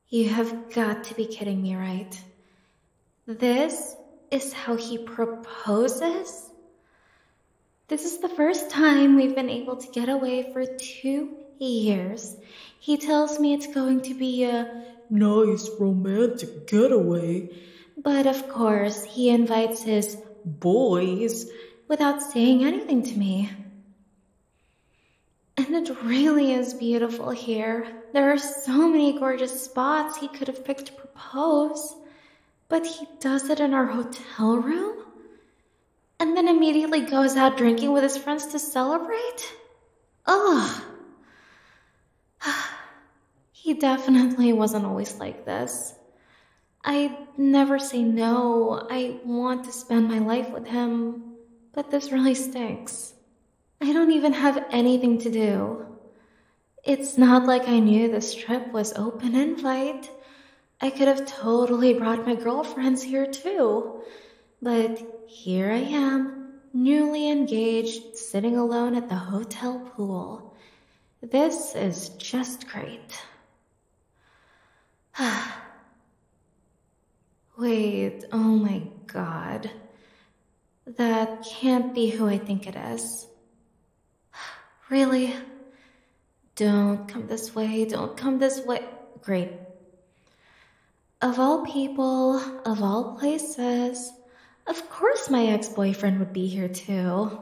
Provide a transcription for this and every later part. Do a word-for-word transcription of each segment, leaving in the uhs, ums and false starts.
You have got to be kidding me, right? This is how he proposes? This is the first time we've been able to get away for two years. He tells me it's going to be a nice romantic getaway. But of course, he invites his boys without saying anything to me. And it really is beautiful here. There are so many gorgeous spots he could have picked to propose. But he does it in our hotel room? And then immediately goes out drinking with his friends to celebrate? Ugh. He definitely wasn't always like this. I never say no. I want to spend my life with him. But this really stinks. I don't even have anything to do. It's not like I knew this trip was open invite. I could have totally brought my girlfriends here too. But here I am, newly engaged, sitting alone at the hotel pool. This is just great. Wait, oh my god. That can't be who I think it is. Really? Don't come this way, don't come this way. Great. Of all people, of all places, of course my ex-boyfriend would be here too.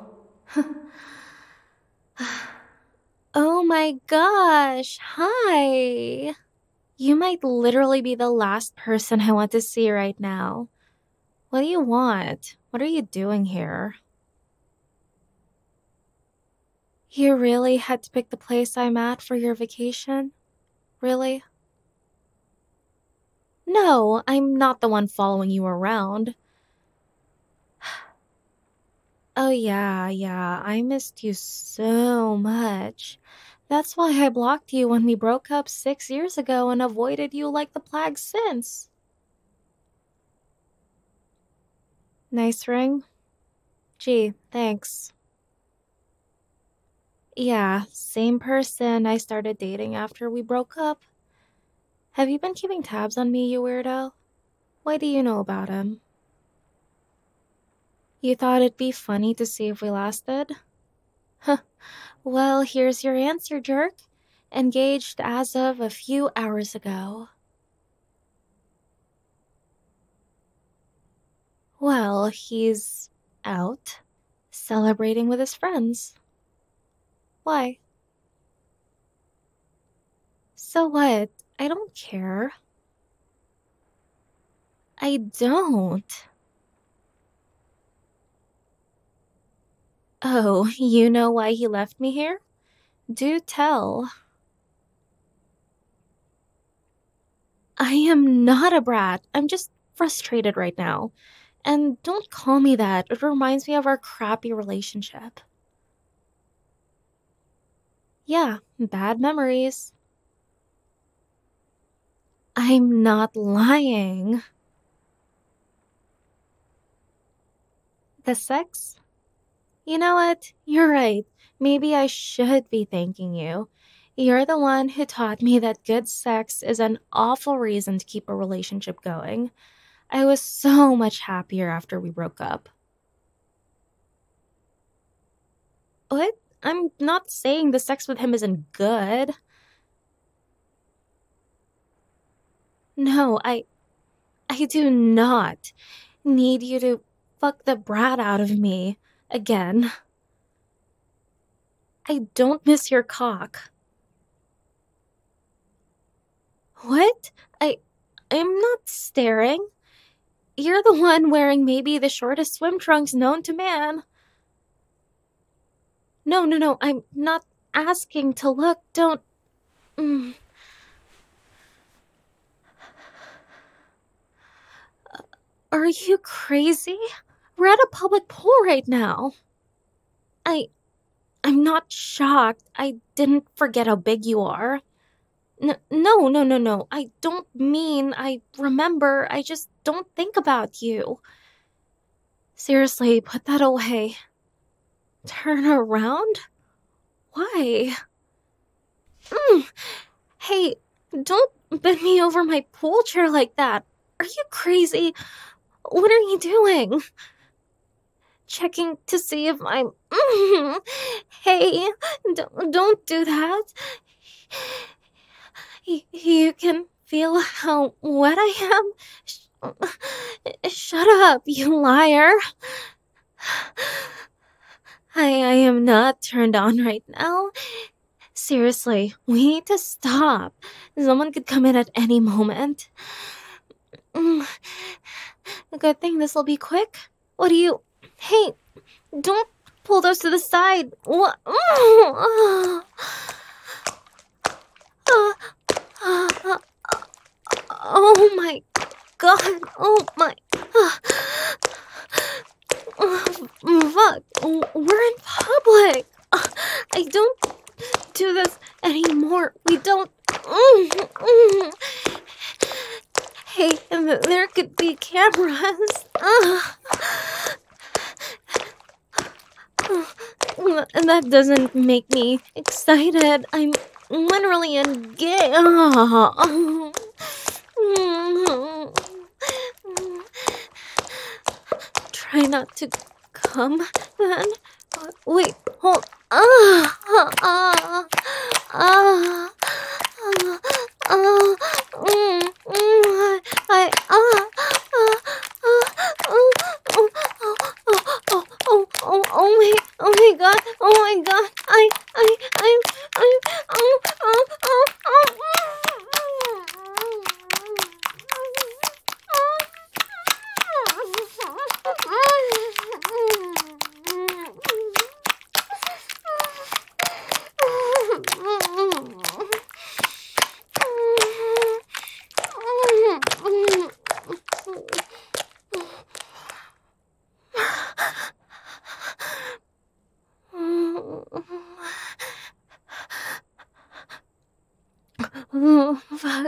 Oh my gosh, hi! You might literally be the last person I want to see right now. What do you want? What are you doing here? You really had to pick the place I'm at for your vacation? Really? No, I'm not the one following you around. Oh yeah, yeah, I missed you so much. That's why I blocked you when we broke up six years ago and avoided you like the plague since. Nice ring? Gee, thanks. Yeah, same person I started dating after we broke up. Have you been keeping tabs on me, you weirdo? Why do you know about him? You thought it'd be funny to see if we lasted? Huh. Well, here's your answer, jerk. Engaged as of a few hours ago. Well, he's out, celebrating with his friends. Why? So what? I don't care. I don't. Oh, you know why he left me here? Do tell. I am not a brat. I'm just frustrated right now. And don't call me that. It reminds me of our crappy relationship. Yeah, bad memories. I'm not lying. The sex? You know what? You're right. Maybe I should be thanking you. You're the one who taught me that good sex is an awful reason to keep a relationship going. I was so much happier after we broke up. What? I'm not saying the sex with him isn't good. No, I... I do not need you to fuck the brat out of me again. I don't miss your cock. What? I... I'm not staring. You're the one wearing maybe the shortest swim trunks known to man. No, no, no, I'm not asking to look. Don't... Mm. Are you crazy? We're at a public pool right now. I... I'm not shocked. I didn't forget how big you are. N- no, no, no, no. I don't mean I remember. I just don't think about you. Seriously, put that away. Turn around? Why? Mm. Hey, don't bend me over my pool chair like that? Are you crazy? What are you doing? Checking to see if I'm... Hey, don't, don't do that. You can feel how wet I am? Shut up, you liar. I, I am not turned on right now. Seriously, we need to stop. Someone could come in at any moment. Mm. Good thing this'll be quick. What do you... Hey, don't pull those to the side. What? Oh my god. Oh my... Fuck. We're in public. I don't do this anymore. We don't... Hey, there could be cameras. That doesn't make me excited. I'm literally engaged. Try not to come then. Wait, hold. Ah, ah, ah, ah, ah, mm, mm, I, ah, ah, ah, oh, oh, oh, oh, oh, oh, oh my, oh my god, oh my god, I, I, I, I, oh, oh, oh, oh, oh, fuck.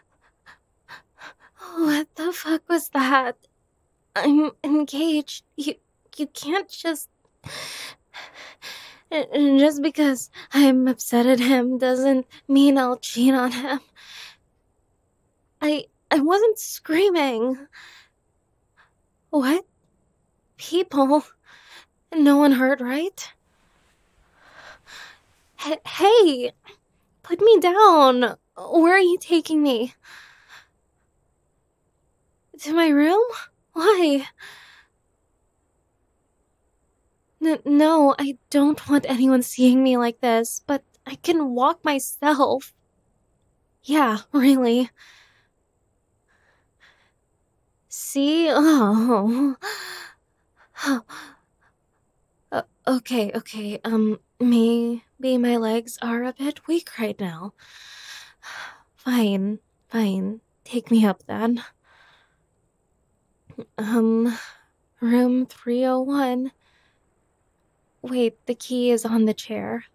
What the fuck was that? I'm engaged. You, you can't just... Just because I'm upset at him doesn't mean I'll cheat on him. I... I wasn't screaming. What? People? No one heard, right? H- hey! Put me down. Where are you taking me? To my room? Why? N- no, I don't want anyone seeing me like this, but I can walk myself. Yeah, really. See? Oh. uh, okay, okay, um, maybe my legs are a bit weak right now. Fine, fine. Take me up then. Um, room three oh one. Wait, the key is on the chair.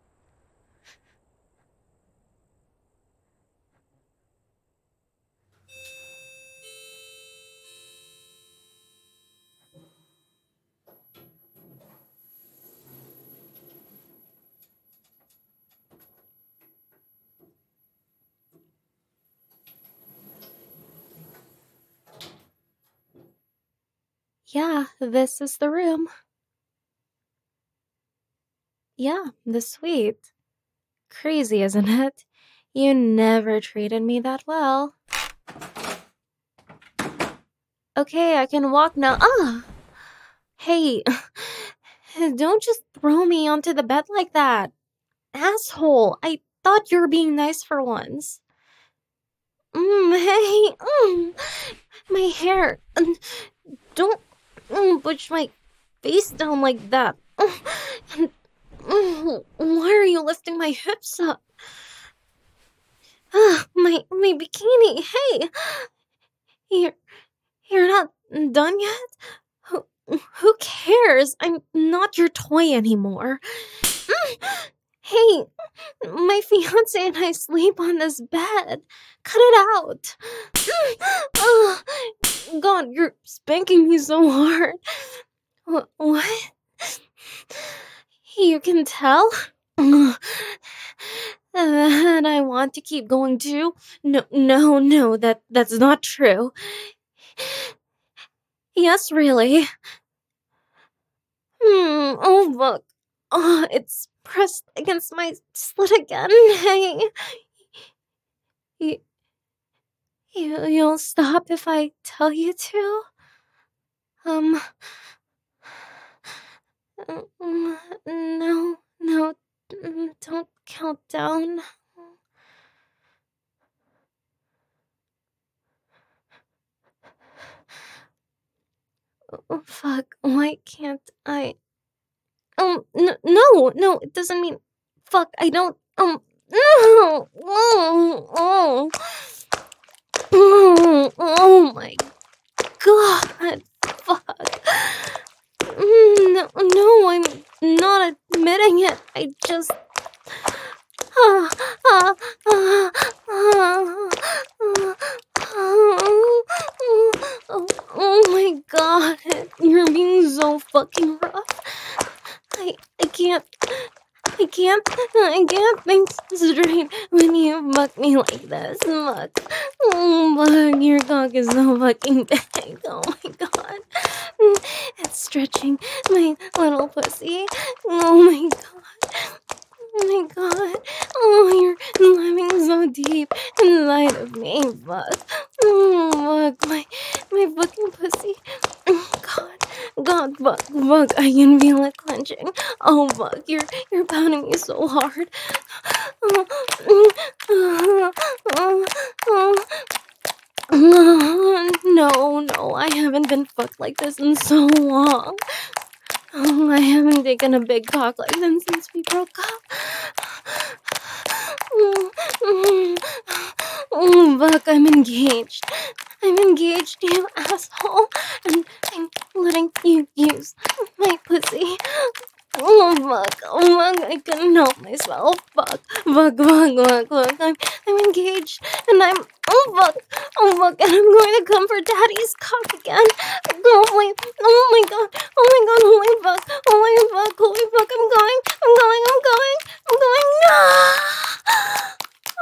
Yeah, this is the room. Yeah, the suite. Crazy, isn't it? You never treated me that well. Okay, I can walk now. Ah! Hey, don't just throw me onto the bed like that. Asshole, I thought you were being nice for once. Mmm, hey, mm, my hair. Don't mm, push my face down like that. Mm, why are you lifting my hips up? Ah, my my bikini. Hey, you're you're not done yet. Who who cares? I'm not your toy anymore. Mm, hey, my fiance and I sleep on this bed. Cut it out. Mm, oh, God, you're spanking me so hard. Wh- what? You can tell? And I want to keep going too. No, no, no, that that's not true. Yes, really. Hmm, oh, look. Oh, it's pressed against my slit again. Hey, you, you, you'll stop if I tell you to? Um, um, no, no, mm, don't count down. Oh, fuck, why can't I? Um, n- no, no, it doesn't mean. Fuck, I don't. Um, no! Oh, oh, oh, oh my god, fuck. Mm, No, no, I'm not admitting it. I just. Ah, ah, ah, ah, ah, oh, oh my god, you're being so fucking rough. I, I can't. I can't, I can't think straight when you fuck me like this. Look, oh, fuck, your cock is so fucking big. Oh my god. It's stretching my little pussy. Oh my god. Oh my god. Oh, you're living so deep inside of me. Fuck. Oh, fuck. My, my fucking pussy. Oh, God. God, fuck, fuck. I can feel it clenching. Oh, fuck. You're, you're pounding me so hard. Oh, oh, oh, oh. No, no, I haven't been fucked like this in so long. Oh, I haven't taken a big cock like this since we broke up. Oh, oh, oh, fuck, I'm engaged. I'm engaged, you asshole. And I'm letting you use my pussy. Oh, fuck. Oh, fuck. I couldn't help myself. Fuck. Fuck, fuck, fuck, fuck. I'm, I'm engaged. And I'm. Oh, fuck. Oh, fuck. And I'm going to come for daddy's cock again. Oh, wait. Oh, my god. Oh, my god. Holy fuck. Holy fuck. Holy fuck. I'm going. I'm going. I'm going. I'm going. Ah!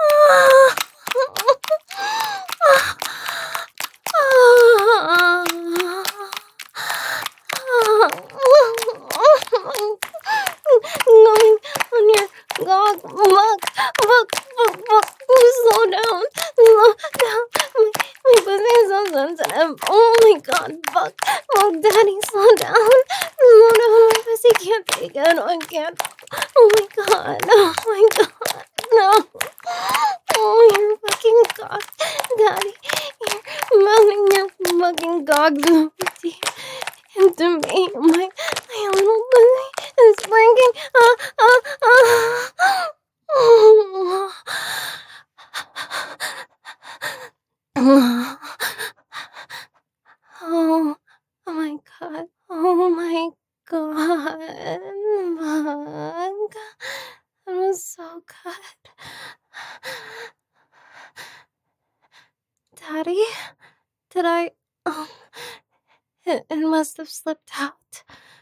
Going on your gog, fuck, fuck, fuck, fuck, slow down, slow down, my, my pussy is so sensitive, oh my god, fuck, fuck, daddy, slow down, slow down, my pussy can't take it, I can't, oh my god, oh my god, no, oh, you're fucking cocked, daddy, you're mounting your fucking cock so deep into me, my, my little pussy is breaking, ah, ah, ah, oh, oh, oh my god, oh my god, fuck, that was so good. Daddy, did I, um, it, it must have slipped out.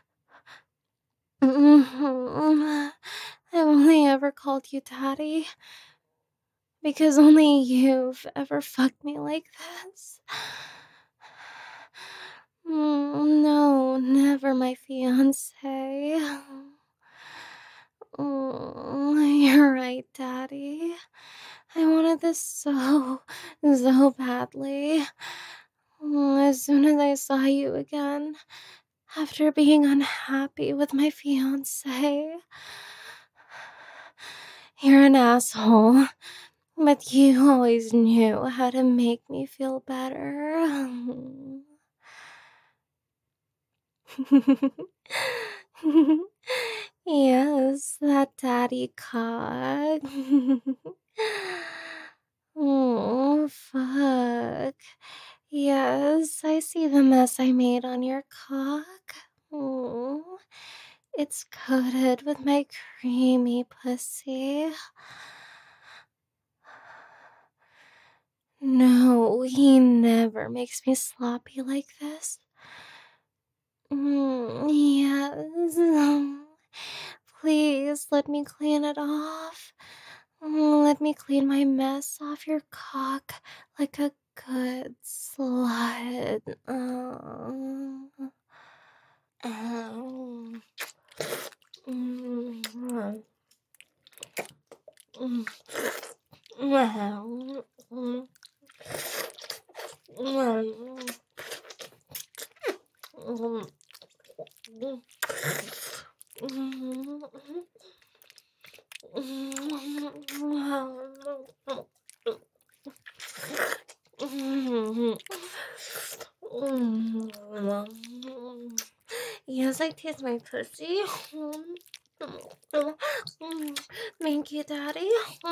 Mhm. I've only ever called you daddy because only you've ever fucked me like this. Mm, no, never my fiance. Mm, you're right, daddy. I wanted this so, so badly. Mm, As soon as I saw you again, after being unhappy with my fiance. You're an asshole, but you always knew how to make me feel better. Yes, that daddy cock. Oh, fuck. Yes, I see the mess I made on your cock. Oh, it's coated with my creamy pussy. No, he never makes me sloppy like this. Mm, yes. um, Please let me clean it off. Mm, Let me clean my mess off your cock like a good slut. Um, um, mm, mm, mm, mm, mm, mm, mm, Yes, I taste my pussy. Thank you, Daddy.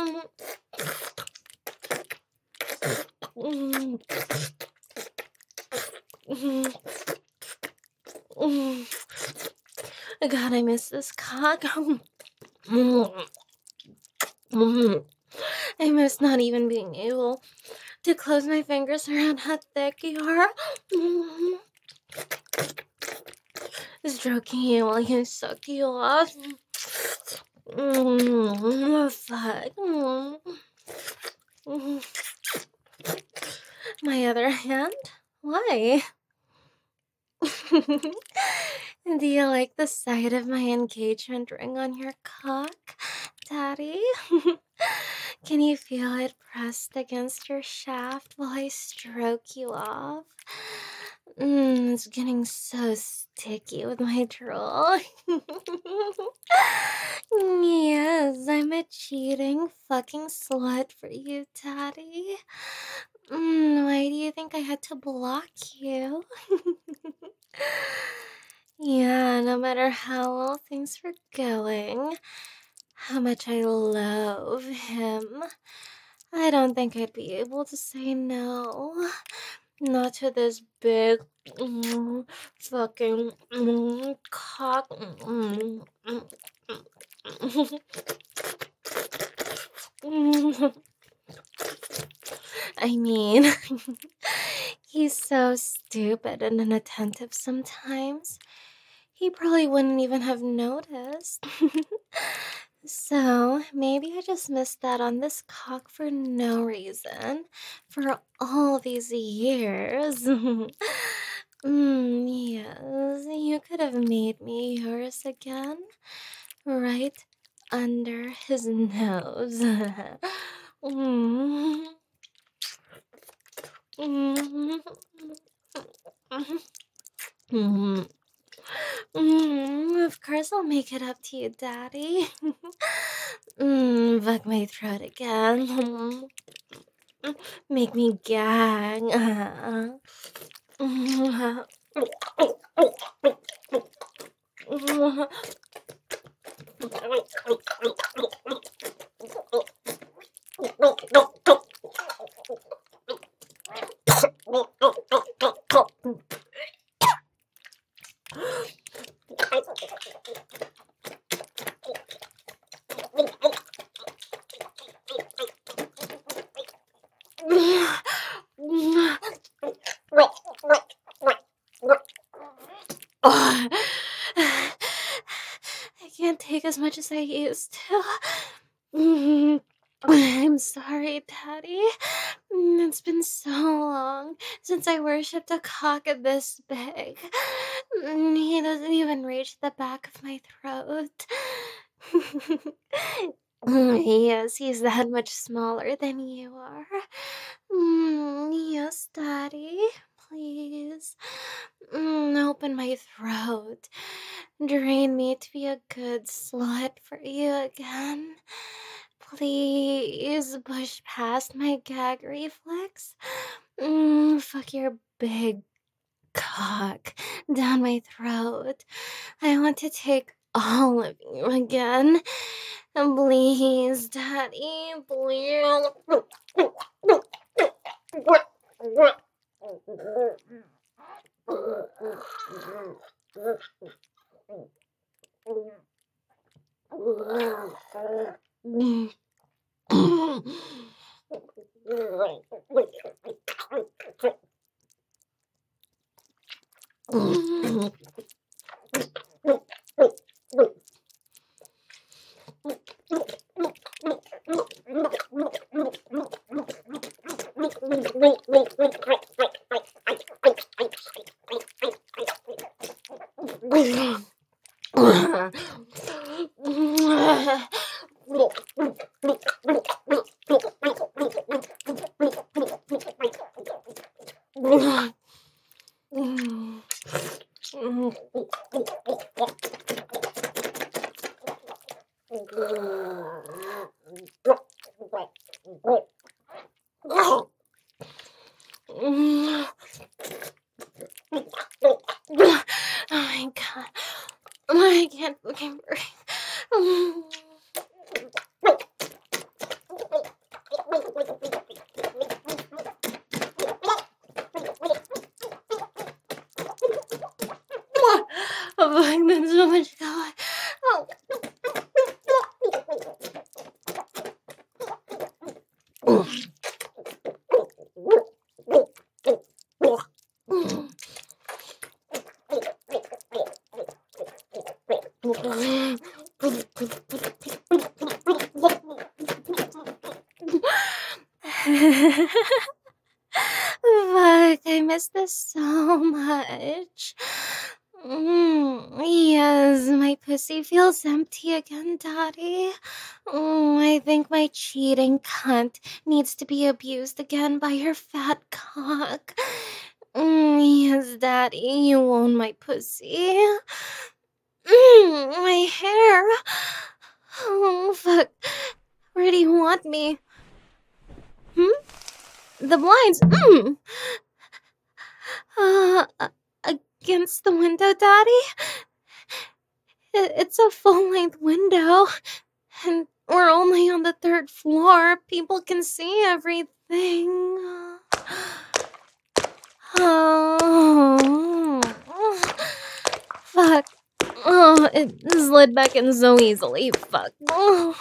God, I miss this cock. I miss not even being able to close my fingers around how thick you are. Stroking you while you suck you off. Mm, fuck. Mm. My other hand? Why? Do you like the sight of my engagement ring on your cock, Daddy? Can you feel it pressed against your shaft while I stroke you off? Mm, it's getting so sticky with my drool. Yes, I'm a cheating fucking slut for you, Daddy. Mm, why do you think I had to block you? Yeah, no matter how well things were going, how much I love him, I don't think I'd be able to say no. Not to this big mm, fucking mm, cock. Mm, mm, mm. I mean, he's so stupid and inattentive sometimes. He probably wouldn't even have noticed. So, maybe I just missed that on this cock for no reason for all these years. Mm, yes, you could have made me yours again, right under his nose. Mm, mm, mm, mm, Of course, I'll make it up to you, Daddy. mm, fuck my throat again. Make me gag. Oh, I can't take as much as I used to. Mm, I'm sorry, Daddy. Mm, It's been so long since I worshipped a cock this big. Mm, He doesn't even reach the back of my throat. Mm, Yes, he's that much smaller than you are. Mm, Yes, Daddy. Please. Mm, Open my throat. Drain me to be a good slut for you again. Please push past my gag reflex. Mm, fuck your big cock down my throat. I want to take all of you again. Please, Daddy, please. Oh my god. I can't fucking breathe. Oh, fuck, there's so much going. Oh. Fuck, I miss this so much. Mm, yes, my pussy feels empty again, Daddy. Mm, I think my cheating cunt needs to be abused again by your fat cock. Mm, yes, Daddy, you own my pussy. Mm, my hair. Oh, fuck. Where do you want me? Hmm? The blinds. Mm. Uh, against the window, Daddy? It's a full-length window, and we're only on the third floor. People can see everything. Oh, fuck. Oh, it slid back in so easily. Fuck. Oh.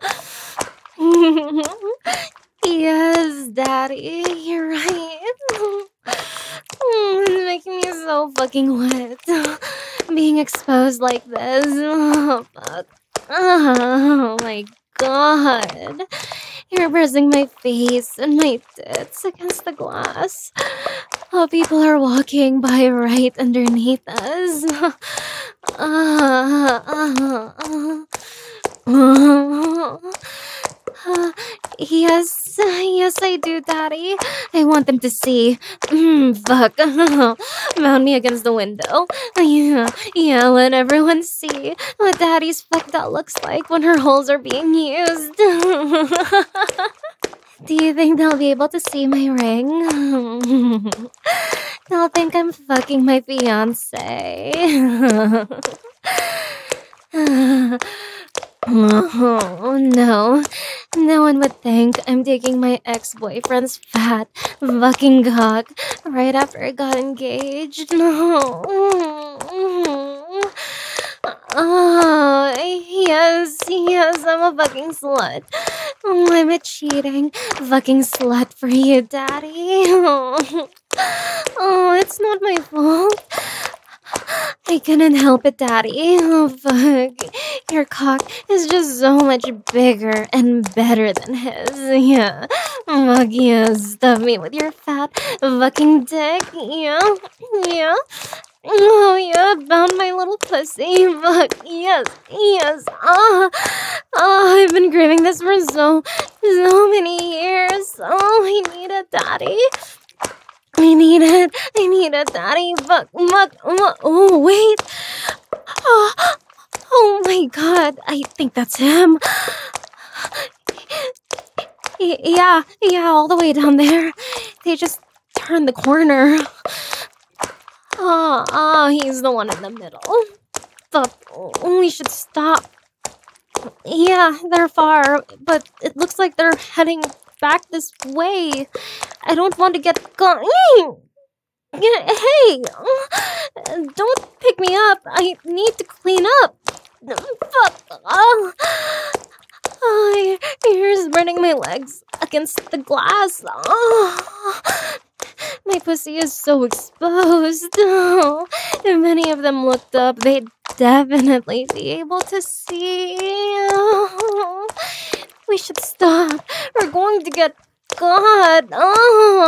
Yes, Daddy, you're right. Oh, it's making me so fucking wet. Being exposed like this. Oh, fuck. Oh, my God. You're pressing my face and my tits against the glass. Oh, people are walking by right underneath us. Uh, uh, uh, uh, uh, yes, yes, I do, Daddy. I want them to see. Mm, fuck. Mount me against the window. Yeah, yeah, let everyone see what Daddy's fucked out looks like when her holes are being used. Do you think they'll be able to see my ring? They'll think I'm fucking my fiance. Oh, no. No one would think I'm taking my ex-boyfriend's fat fucking cock right after I got engaged. No. Oh, yes, yes, I'm a fucking slut. Oh, I'm a cheating fucking slut for you, Daddy. Oh, oh it's not my fault. I couldn't help it, Daddy. Oh, fuck. Your cock is just so much bigger and better than his. Yeah. Fuck yeah. Stuff me with your fat fucking dick. Yeah. Yeah. Oh, yeah. Found my little pussy. Fuck. Yes. Yes. Ah. Oh, I've been craving this for so, so many years. Oh, I need a daddy. I need it. I need a daddy. Fuck. Fuck. Oh, wait. Oh, oh my God. I think that's him. Yeah, yeah, all the way down there. They just turned the corner. Oh, oh, he's the one in the middle. Fuck. We should stop. Yeah, they're far, but it looks like they're heading back this way. I don't want to get gone. Hey, don't pick me up. I need to clean up. Fuck. Oh, oh, here's burning my legs against the glass. Oh, my pussy is so exposed. Oh, if any of them looked up, they'd definitely be able to see. Oh, we should stop. We're going to get caught. Oh.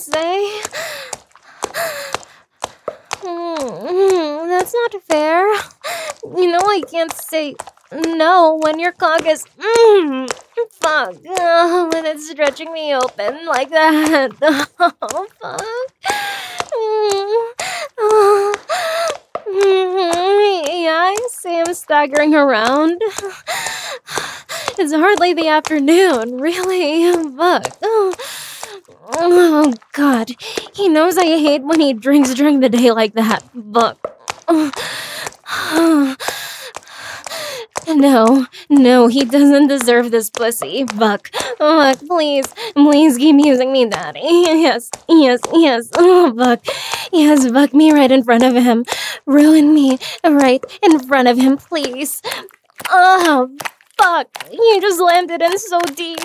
say? Mm, that's not fair. You know I can't say no when your cock is mm, fuck uh, when it's stretching me open like that. Oh fuck. Mm, uh, mm, yeah, I see him staggering around. It's hardly the afternoon, really. Fuck. Oh. Oh god, he knows I hate when he drinks during the day like that. Fuck. No, no, he doesn't deserve this pussy. Fuck. Fuck, please, please keep using me, daddy. Yes, yes, yes. Oh, fuck. Yes, fuck me right in front of him. Ruin me right in front of him, please. Oh, fuck. You just landed in so deep.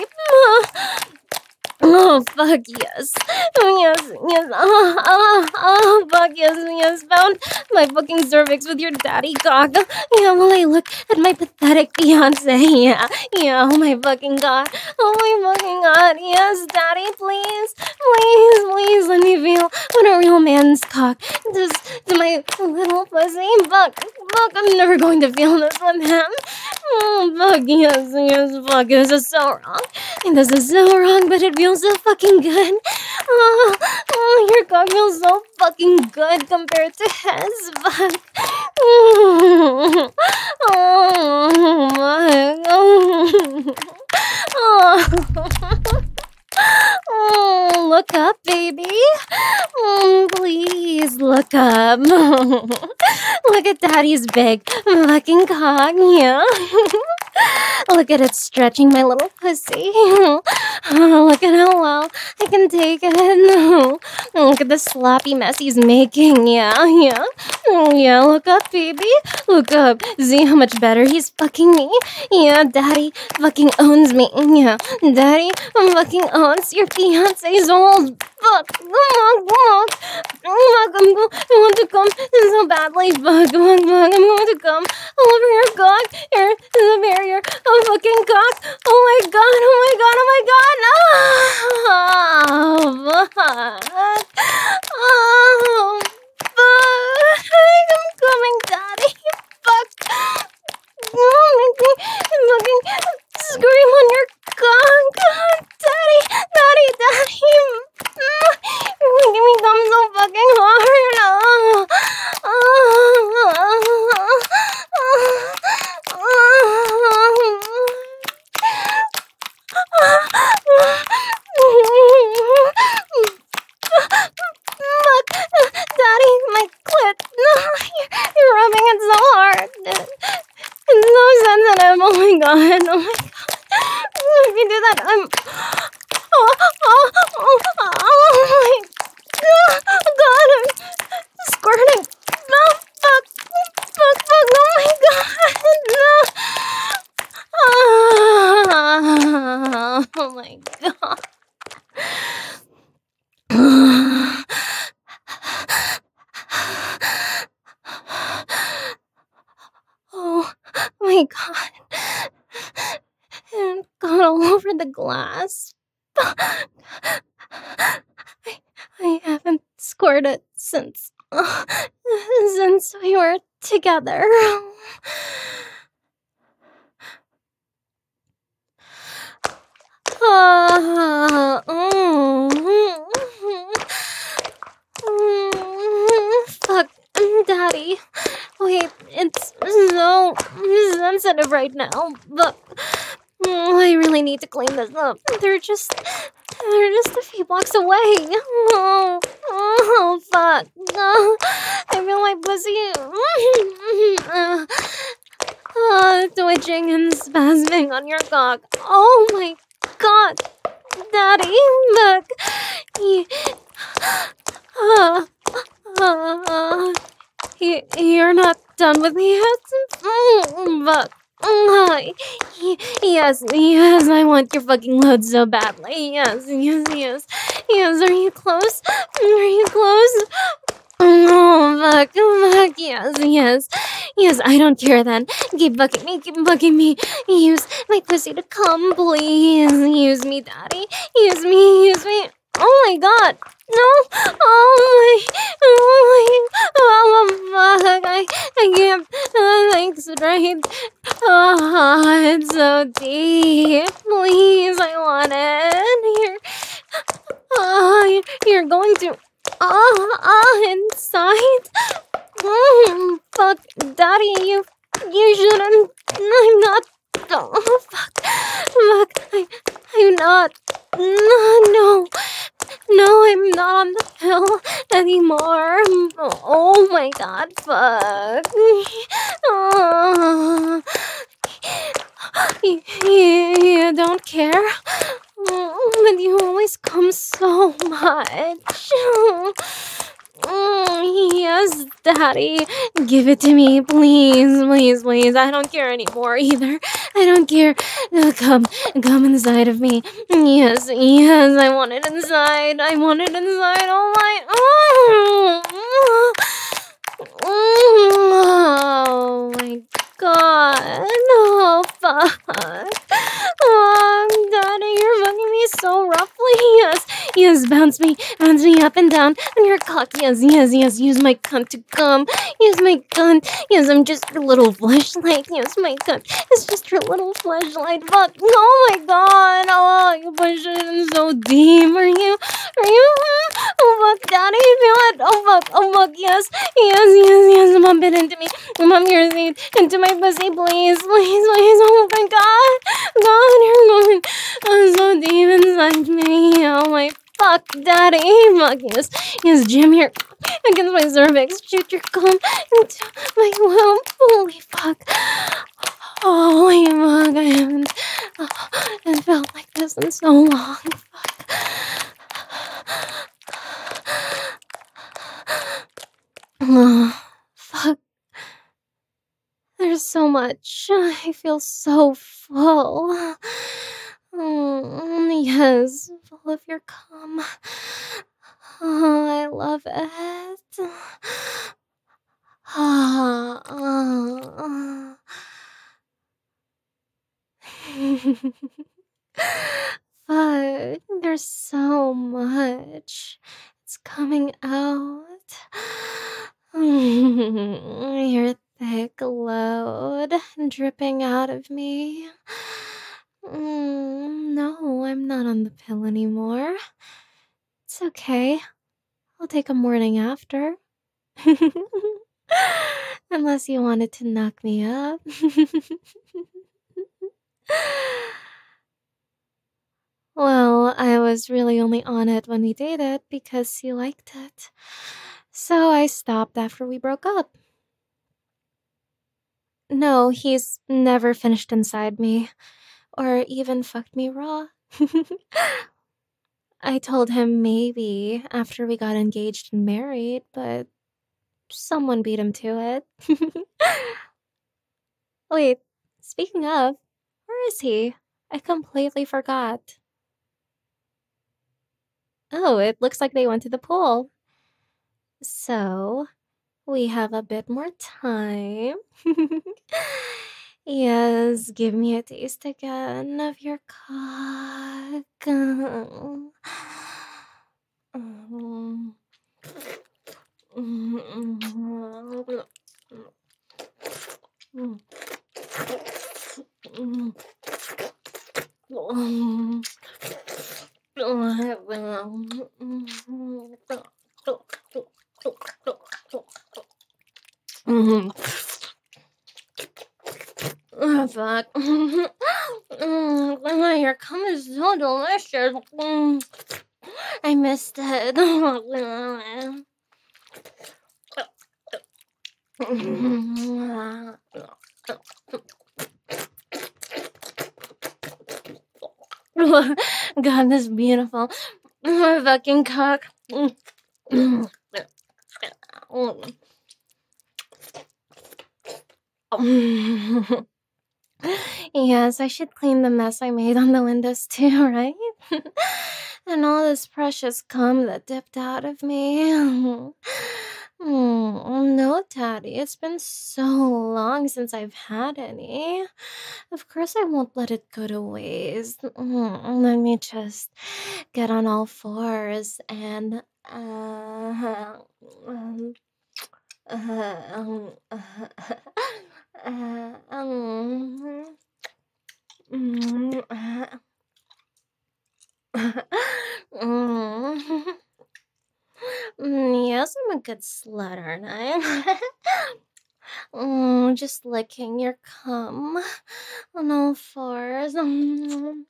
Oh, fuck, yes. Oh, yes, yes. Oh, oh, oh, fuck, yes, yes. Found my fucking cervix with your daddy cock. Yeah, well, I look at my pathetic fiance. Yeah, yeah, oh my fucking god. Oh my fucking god. Yes, daddy, please. Please, please let me feel what a real man's cock does to my little pussy. Fuck, fuck, I'm never going to feel this with him. Oh, fuck, yes, yes, fuck, this is so wrong. This is so wrong, but it feels so fucking good. Oh, oh, your cock feels so fucking good compared to his. Fuck. Oh, oh my. Oh. Oh. Oh, look up, baby. Oh, please look up. Look at daddy's big fucking cock, yeah. Look at it stretching my little pussy. Oh, look at how well I can take it. Look at the sloppy mess he's making, yeah, yeah. Yeah, look up, baby. Look up. See how much better he's fucking me? Yeah, daddy fucking owns me. Yeah, daddy fucking owns your fiance's old. Fuck. Come on, come on. Fuck, I'm go- I want to come so badly. Fuck, fuck, fuck. I'm going to come all over your cock. Here is the barrier of fucking cock. Oh my god, oh my god, oh my god. Oh, fuck. Oh, fuck. I'm coming, daddy. Fuck. Oh, I'm fucking scream on your cock. Daddy, daddy, daddy. You're making me come so fucking hard. Oh, oh, oh, Look, daddy, my clit. No, you're rubbing it so hard. It's so sensitive. Oh my god. Oh my god. If you do that, I'm. Oh, oh, oh, oh my god. God, I'm squirting. No, fuck. Fuck, fuck. Oh my god. No. Oh my god. Oh my god. It got all over the glass. I, I haven't squirted since uh, since we were together. Uh, mm, mm, fuck, daddy. Wait, it's so sensitive right now, but mm, I really need to clean this up. They're just, they're just a few blocks away. Oh, oh fuck. Oh, I feel my pussy uh, uh, twitching and spasming on your cock. Oh my god, daddy, look. He, uh, uh, he, you're not done with me yet? Mm, but, uh, yes, yes, I want your fucking load so badly. Yes, yes, yes. Yes, are you close? Are you close? Oh, fuck, fuck, yes, yes. Yes, I don't care then. Keep bucking me, keep bucking me. Use my pussy to come, please. Use me, daddy. Use me, use me. Oh my god! No! Oh my! Oh my! Oh fuck! I, I can't uh, think straight. Oh, it's so deep. Please, I want it. You're, oh, you're going to. Oh, oh, inside. Mm, fuck, Daddy, you, you shouldn't. I'm not. Oh, fuck, fuck. I, I'm not. No, no, no, I'm not on the pill anymore. Oh my god, fuck. Oh, you, you, you don't care, but you always come so much. Mm, yes, Daddy. Give it to me, please, please, please. I don't care anymore either. I don't care. Uh, come, come inside of me. Yes, yes, I want it inside. I want it inside. Oh my. Oh, oh my god. Oh, fuck. Oh, Daddy, you're fucking me so roughly. Yes, yes, bounce me, bounce me up and down on your cock. Yes, yes, yes, use my cunt to come. Use my cunt. Yes, I'm just your little flashlight. Yes, my cunt. It's just your little flashlight. Fuck. Oh my god. Oh, you push it in so deep. Are you? Are you? Oh, fuck, Daddy, feel it. Oh, fuck. Oh, fuck, yes. Yes, yes, yes. Mom, it into me. Mom, your seat into my pussy, please. Please, please. Oh my god. God, you're going oh, so deep inside me. Oh my fuck, Daddy. Fuck, yes. Yes, Jim, here. Against my cervix. Shoot your cum into my womb. Holy fuck. Holy fuck. I haven't oh, it felt like this in so long. Fuck. Oh, fuck. There's so much. I feel so full. Mm, yes, full of your cum. Oh, I love it. Ah, ah, Fuck, there's so much. It's coming out. Your thick load dripping out of me. Mm, no, I'm not on the pill anymore. It's okay. I'll take a morning after. Unless you wanted to knock me up. Well, I was really only on it when we dated because he liked it. So I stopped after we broke up. No, he's never finished inside me, or even fucked me raw. I told him maybe after we got engaged and married, but someone beat him to it. Wait, speaking of, where is he? I completely forgot. Oh, it looks like they went to the pool. So, we have a bit more time. Yes, give me a taste again of your cock. Mm. Oh, fuck. Mm, your cum is so delicious. Mm, I missed it. God, this is beautiful. My fucking cock. Yes, I should clean the mess I made on the windows too, right? And all this precious cum that dipped out of me. Mm, no, Daddy, it's been so long since I've had any. Of course, I won't let it go to waste. Mm, let me just get on all fours and uh, um, uh, um, uh, uh, um, mm, uh, mm. Mm, yes, I'm a good slut, aren't I? Mm, just licking your cum on all fours. Mm,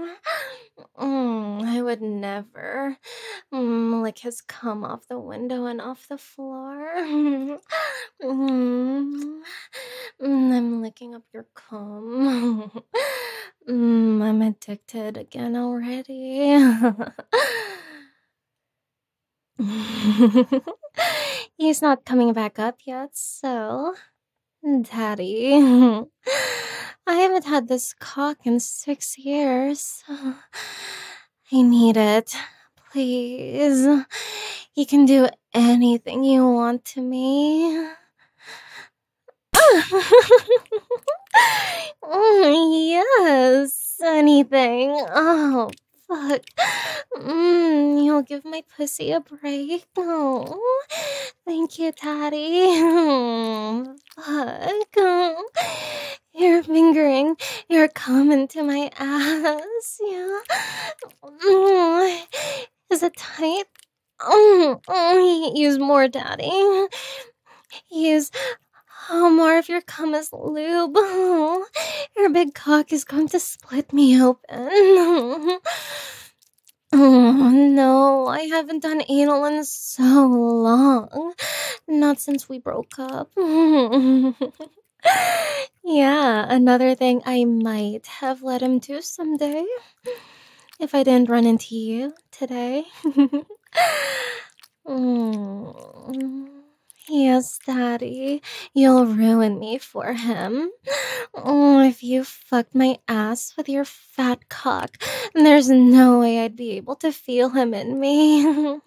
mm, I would never mm, lick his cum off the window and off the floor. Mm, mm, I'm licking up your cum. Mm, I'm addicted again already. He's not coming back up yet, so. Daddy, I haven't had this cock in six years. I need it. Please. You can do anything you want to me. Mm, yes, anything. Oh, fuck. Mm, you'll give my pussy a break. Oh, thank you, Daddy. Mm, fuck. Mm, you're fingering. You're coming to my ass. Yeah. Mm, is it tight? Mm, mm, use more, Daddy. Use oh, more of your cum is lube. Oh, your big cock is going to split me open. Oh, no, I haven't done anal in so long. Not since we broke up. Yeah, another thing I might have let him do someday. If I didn't run into you today. Mm. Yes, Daddy, you'll ruin me for him. Oh, if you fucked my ass with your fat cock, there's no way I'd be able to feel him in me. Mm,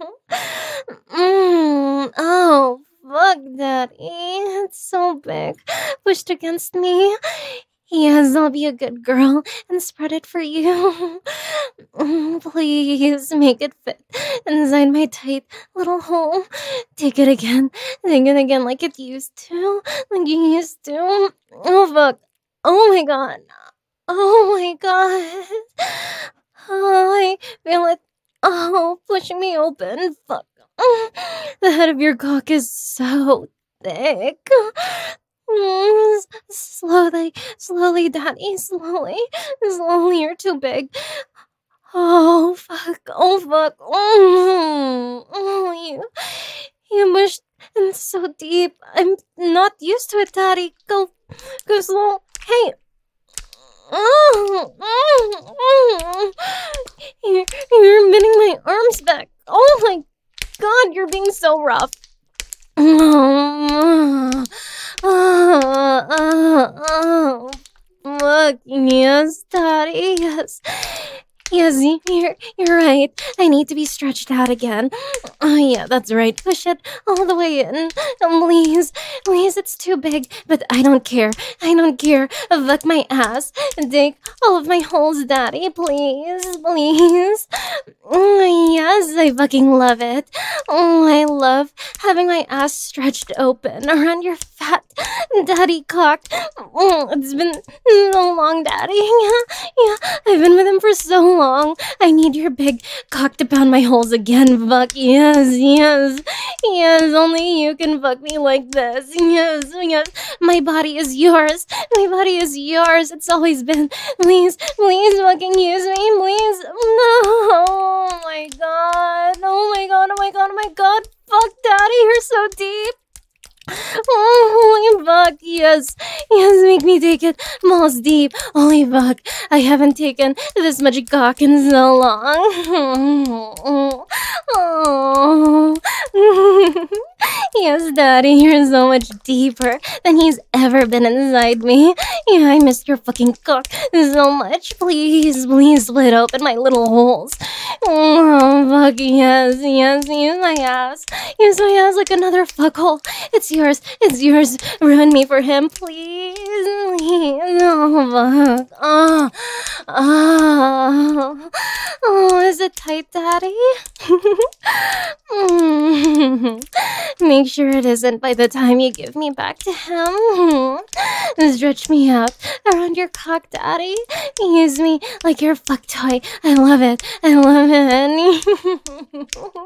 oh, fuck, Daddy. It's so big. Pushed against me. Yes, I'll be a good girl and spread it for you. Mm, please make it fit inside my tight little hole. Take it again. Take it again like it used to. Like you used to. Oh, fuck. Oh my god. Oh my god. Oh, I feel it. Oh, pushing me open. Fuck. The head of your cock is so thick. Mm, s- slowly, slowly, Daddy, slowly, slowly. You're too big. Oh fuck! Oh fuck! Oh, oh you, you pushed in so deep. I'm not used to it, Daddy. Go, go slow. Hey. Oh, oh, oh. You're, you're bending my arms back. Oh my god, you're being so rough. Oh, oh, oh, oh. Look, yes, Daddy, yes. Yes, you're, you're right. I need to be stretched out again. Oh, yeah, that's right. Push it all the way in. Um, please, please, it's too big. But I don't care. I don't care. Fuck my ass. Dig all of my holes, Daddy. Please, please. Oh, yes, I fucking love it. Oh, I love having my ass stretched open around your fat daddy cock. Oh, it's been so long, Daddy. Yeah, yeah, I've been with him for so long. I need your big cock to pound my holes again. Fuck yes, yes, yes. Only you can fuck me like this. Yes, yes. My body is yours. My body is yours. It's always been. Please, please, fucking use me, please. No. Oh my god. Oh my god. Oh my god. Oh my god. Fuck, Daddy, you're so deep. Oh, holy fuck, yes. Yes, make me take it balls deep. Holy fuck, I haven't taken this much cock in so long. Oh. Yes, Daddy, you're so much deeper than he's ever been inside me. Yeah, I missed your fucking cock so much. Please, please split open my little holes. Oh, fuck yes, yes, use my ass. Use my ass like another fuckhole. It's yours, it's yours. Ruin me for him, please. Please. Oh, fuck. Oh, oh. Oh, is it tight, Daddy? Mm. Make sure it isn't by the time you give me back to him. Stretch me out around your cock, Daddy. Use me like your fuck toy. I love it. I love it.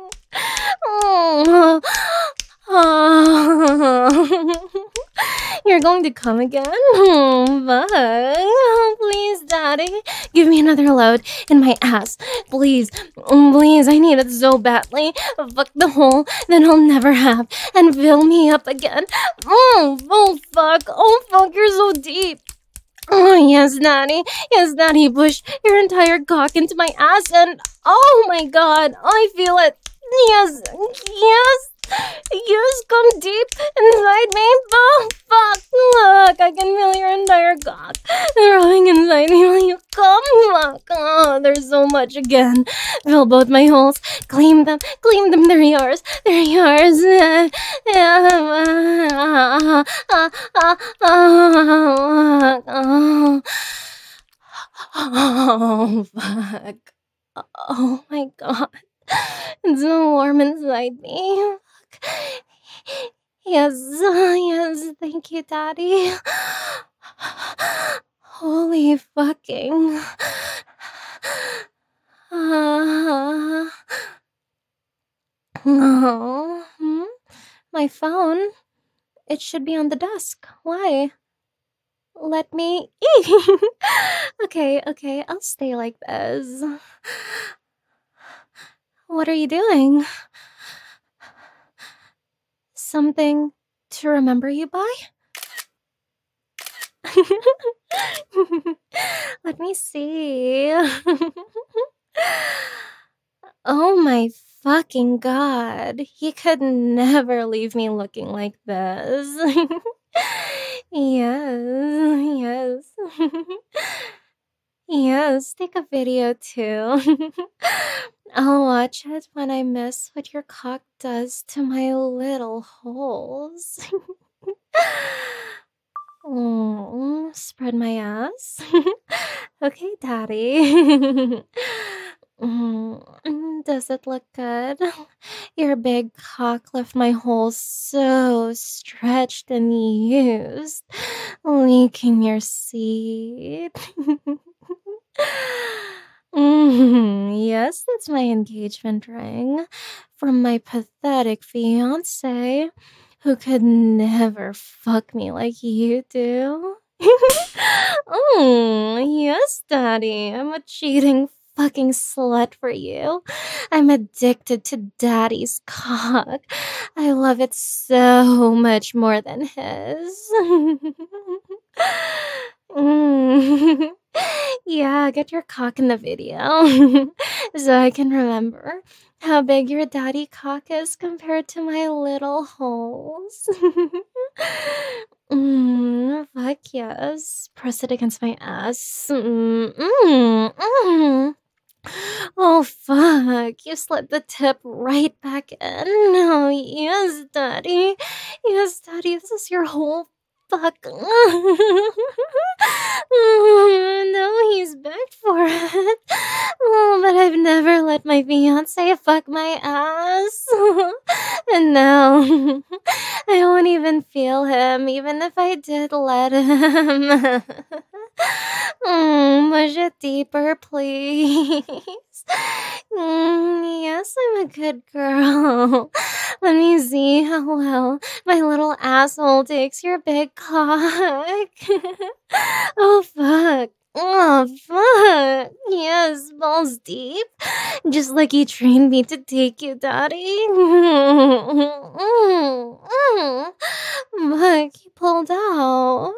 Oh. Oh. You're going to come again? Oh, fuck. Oh, please, Daddy. Give me another load in my ass. Please. Oh, please, I need it so badly. Fuck the hole that I'll never have and fill me up again. Oh, oh, fuck. Oh, fuck, you're so deep. Oh, yes, Daddy. Yes, Daddy, push your entire cock into my ass and... Oh, my God. I feel it. Yes. Yes. Yes, come deep inside me. Oh, fuck. Look, I can feel your entire cock throwing inside me when you come. Fuck. Oh, there's so much again. Fill both my holes. Clean them. Clean them. They're yours. They're yours. Oh, fuck. Oh, my God. It's so warm inside me. Yes, yes, thank you, Daddy. Holy fucking. Uh, oh, hmm? My phone. It should be on the desk. Why? Let me. Okay, okay, I'll stay like this. What are you doing? Something to remember you by? Let me see. Oh my fucking God. He could never leave me looking like this. Yes, yes. Yes, take a video too. I'll watch it when I miss what your cock does to my little holes. Oh, spread my ass. Okay, Daddy. Mm, does it look good? Your big cock left my holes so stretched and used, leaking your seed. Mm, yes, that's my engagement ring from my pathetic fiance, who could never fuck me like you do. Oh, yes, Daddy. I'm a cheating fucking slut for you. I'm addicted to Daddy's cock. I love it so much more than his. Mm. Yeah, get your cock in the video so I can remember how big your daddy cock is compared to my little holes. Mm, fuck yes. Press it against my ass. Mm, mm, mm. Oh, fuck. You slid the tip right back in. Oh, yes, Daddy. Yes, Daddy, this is your whole fuck. Oh, no, he's begged for it. Oh, but I've never let my fiance fuck my ass. And now I won't even feel him, even if I did let him. Mm, push it deeper, please. Mm, yes, I'm a good girl. Let me see how well my little asshole takes your big cock. Oh, fuck. Oh, fuck. Yes, balls deep. Just like you trained me to take you, Daddy. Fuck, he pulled out.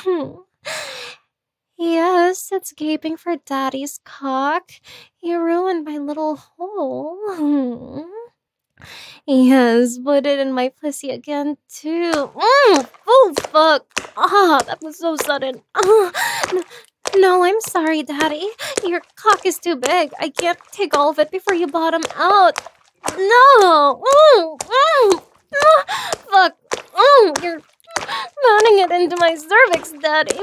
Yes, it's gaping for Daddy's cock. You ruined my little hole. Yes, put it in my pussy again too. Mm, oh fuck! Ah, that was so sudden. Ah, n- no, I'm sorry, Daddy. Your cock is too big. I can't take all of it before you bottom out. No! Mm, mm, ah, fuck! Mm, you're mounting it into my cervix, Daddy.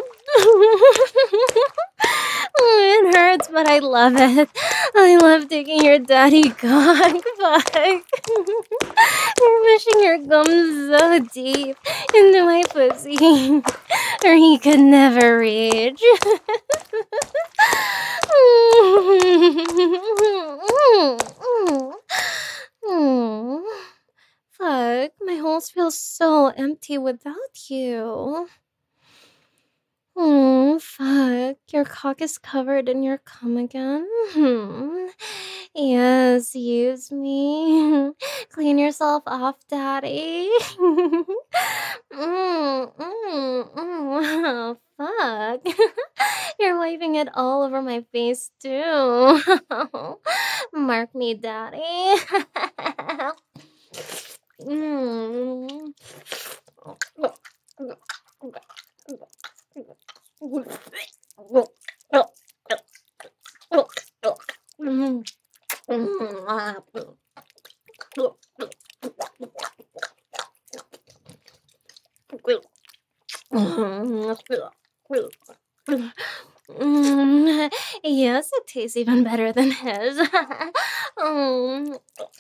It hurts, but I love it. I love taking your daddy cock. Fuck. You're pushing your gums so deep into my pussy, or he could never reach. Fuck, my holes feel so empty without you. Oh, fuck. Your cock is covered in your cum again? Hmm. Yes, use me. Clean yourself off, Daddy. mm, mm, mm. Fuck. You're wiping it all over my face, too. Mark me, Daddy. mm. Mm, yes, it tastes even better than his. um,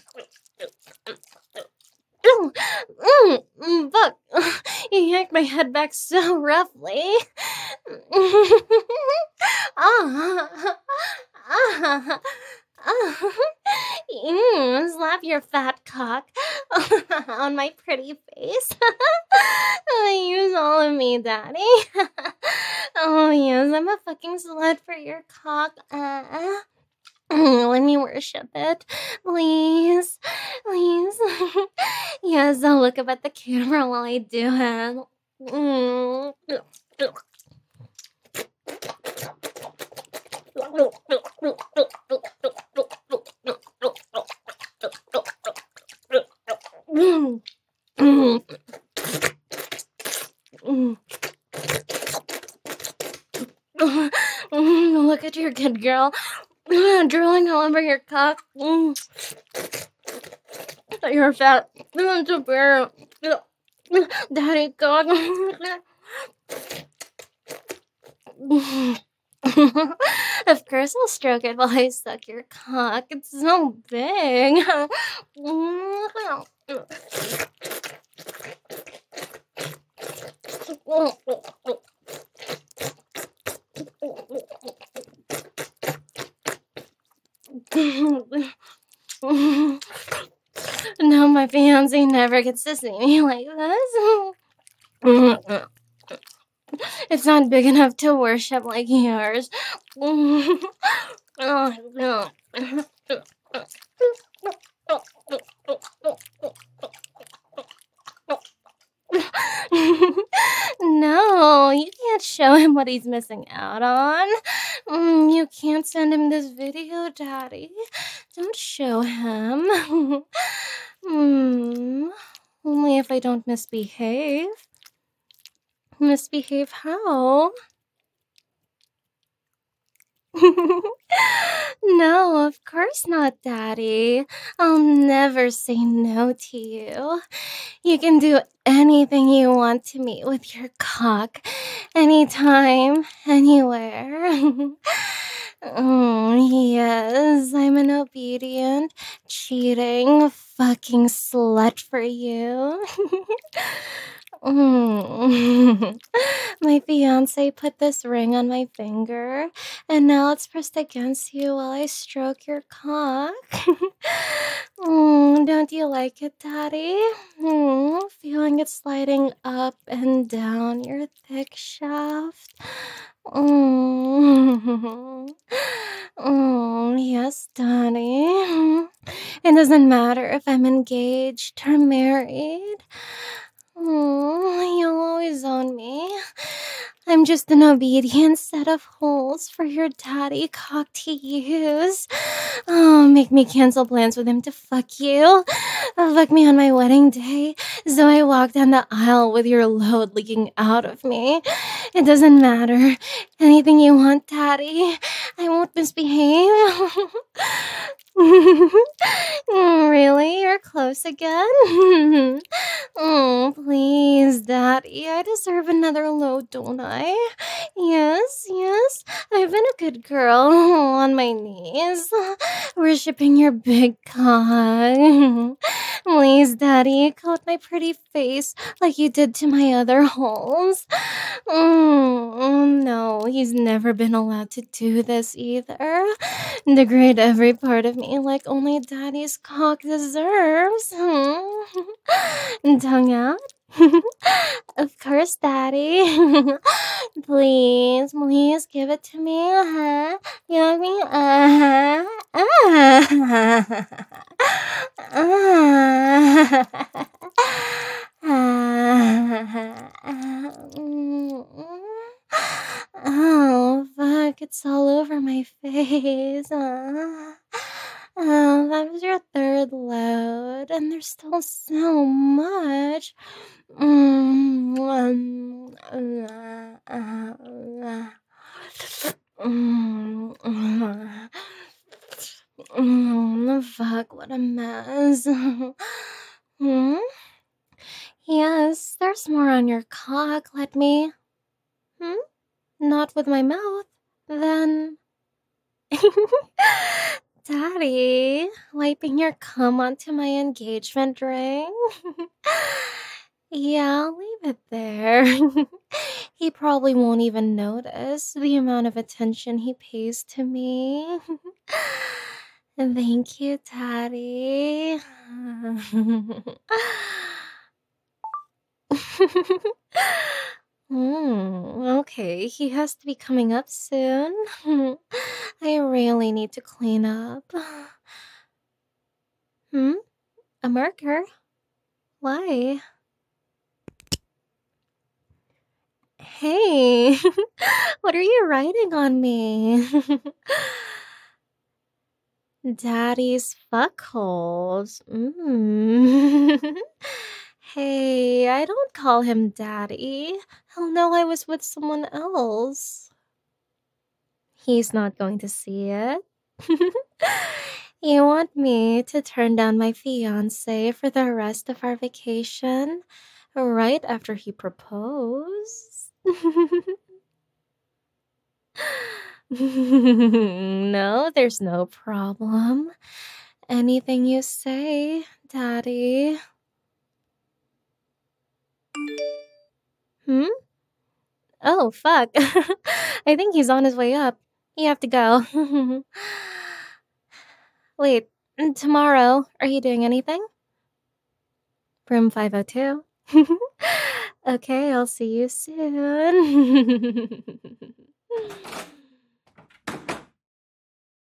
mm, mm, Fuck, you yanked my head back so roughly. ah, ah, ah. Mm, slap your fat cock on my pretty face. Use all of me, Daddy. Oh, yes, I'm a fucking slut for your cock. Uh, let me worship it. Please. Please. Yes, I'll look up at the camera while I do it. Mm. Mm. Mm. Mm. Mm, look at your good girl. Mm, drooling all over your cock. Mm. You're fat. Mm, to bear. Daddy cock. Of course I'll stroke it while I suck your cock. It's so big. No, my fiance never gets to see me like this. It's not big enough to worship like yours. No, you can't show him what he's missing out on. Mm, you can't send him this video, Daddy. Don't show him. mm, only if I don't misbehave. Misbehave how? No, of course not, Daddy. I'll never say no to you. You can do anything you want to me with your cock. Anytime, anywhere. Oh, yes, I'm an obedient, cheating, fucking slut for you. Mm. My fiance put this ring on my finger, and now it's pressed against you while I stroke your cock. mm, don't you like it, Daddy? Mm, feeling it sliding up and down your thick shaft. Mm. Oh, yes, Daddy. It doesn't matter if I'm engaged or married. Oh, you'll always own me. I'm I'm just an obedient set of holes for your daddy cock to use. Oh, make me cancel plans with him to fuck you. Fuck me on my wedding day, so I walk down the aisle with your load leaking out of me. It doesn't matter. Anything you want, daddy. I won't misbehave. Really? You're close again? Oh, please, Daddy. I deserve another load, don't I? Yes, yes. I've been a good girl on my knees, worshipping your big cock. Please, Daddy, coat my pretty face like you did to my other holes. Oh, no, he's never been allowed to do this either. Degrade every part of me like only Daddy's cock deserves. Tongue out? Of course, Daddy. Please, please give it to me. Uh-huh. You like me? Uh-huh. Uh-huh. Oh, fuck, it's all over my face. Uh, oh, that was your third load, and there's still so much. Mm, um, uh, uh, uh, mm, uh, mm, fuck, what a mess. Hmm? Yes, there's more on your cock. Let me. Hmm? Not with my mouth. Then. Daddy, wiping your cum onto my engagement ring? Yeah, I'll leave it there. He probably won't even notice the amount of attention he pays to me. Thank you, Daddy. Hmm, okay, he has to be coming up soon. I really need to clean up. Hmm? A marker? Why? Hey, what are you writing on me? Daddy's fuckholes. Mm. Hey, I don't call him Daddy. He'll know I was with someone else. He's not going to see it. You want me to turn down my fiance for the rest of our vacation right after he proposed? No, there's no problem. Anything you say, Daddy. Hmm? Oh, fuck. I think he's on his way up. You have to go. Wait, mm, tomorrow, are you doing anything? Room five oh two. Okay, I'll see you soon.